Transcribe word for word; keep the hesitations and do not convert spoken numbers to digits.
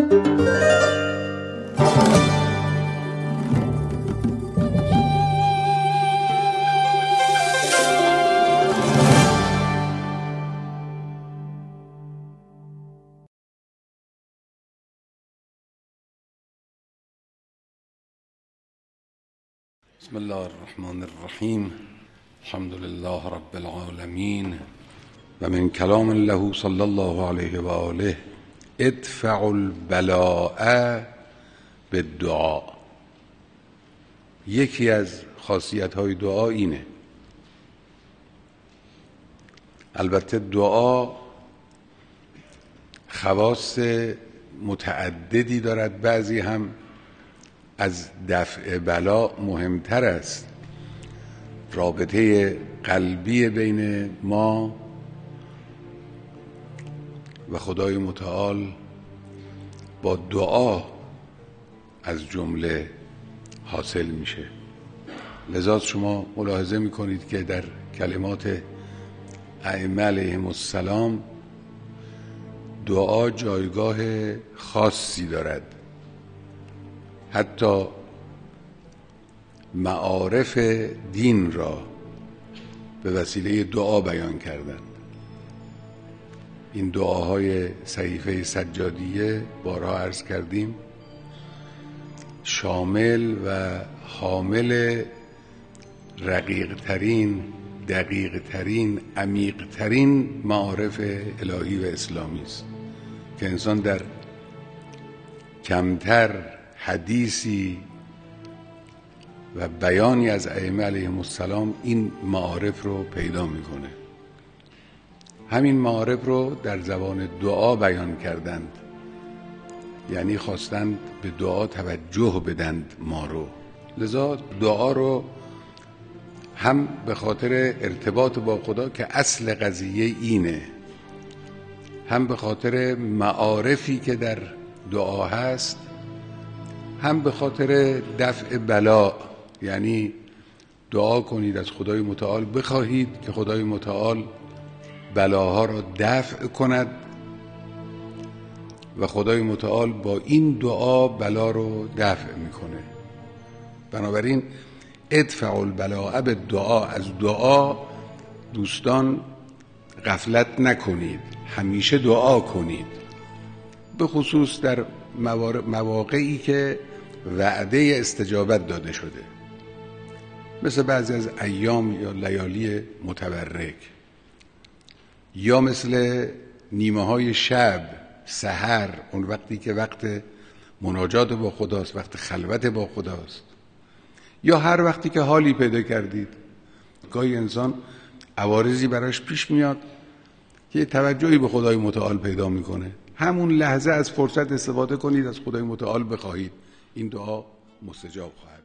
بسم الله الرحمن الرحیم. الحمد لله رب العالمین و من کلام له صلی الله علیه و آله ادفع البلاء بالدعا. یکی از خاصیت‌های دعا اینه. البته دعا خواص متعددی دارد، بعضی هم از دفع بلا مهمتر است. رابطه قلبی بین ما و خدای متعال با دعا از جمله حاصل میشه. لذا شما ملاحظه میکنید که در کلمات ائمه علیهم السلام دعا جایگاه خاصی دارد. حتی معارف دین را به وسیله دعا بیان کردند. این دعاهای صحیفه سجادیه بارها عرض کردیم شامل و حامل رقیق ترین، دقیق ترین، عمیق ترین معارف الهی و اسلامی است که انسان در کمتر حدیثی و بیانی از ائمه علیهم السلام این معارف رو پیدا میکنه. همین معارف رو در زبان دعا بیان کردند، یعنی خواستند به دعا توجه بدند ما رو. لذا دعا رو هم به خاطر ارتباط با خدا که اصل قضیه اینه، هم به خاطر معارفی که در دعا هست، هم به خاطر دفع بلا، یعنی دعا کنید از خدای متعال، بخواهید که خدای متعال بلاها را دفع کند و خدای متعال با این دعا بلا رو دفع میکنه. بنابراین ادفع البلاء بالدعا، از دعا دوستان غفلت نکنید، همیشه دعا کنید، به خصوص در مواقعی که وعده استجابت داده شده، مثل بعضی از ایام یا لیالی متبرک، یا مثل نیمه های شب، سحر، اون وقتی که وقت مناجات با خداست، وقت خلوت با خداست، یا هر وقتی که حالی پیدا کردید. گاهی انسان عوارضی براش پیش میاد که توجهی به خدای متعال پیدا میکنه، همون لحظه از فرصت استفاده کنید، از خدای متعال بخواهید، این دعا مستجاب خواهد.